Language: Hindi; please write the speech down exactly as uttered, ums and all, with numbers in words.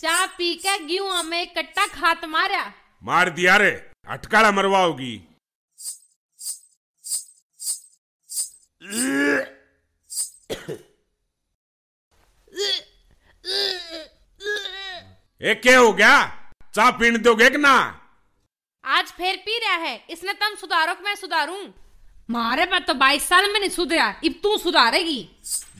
चा पी के गेहूं में एक कट्टा खात मारा। मार दिया रे, अटकाड़ा मरवाओगी। एक क्या हो गया? चा पीने दोगे कि ना? आज फिर पी रहा है, इसने तम सुधारो कि मैं सुधारूं? मारे पर तो बाईस साल में नहीं सुधरा, अब तू सुधारेगी।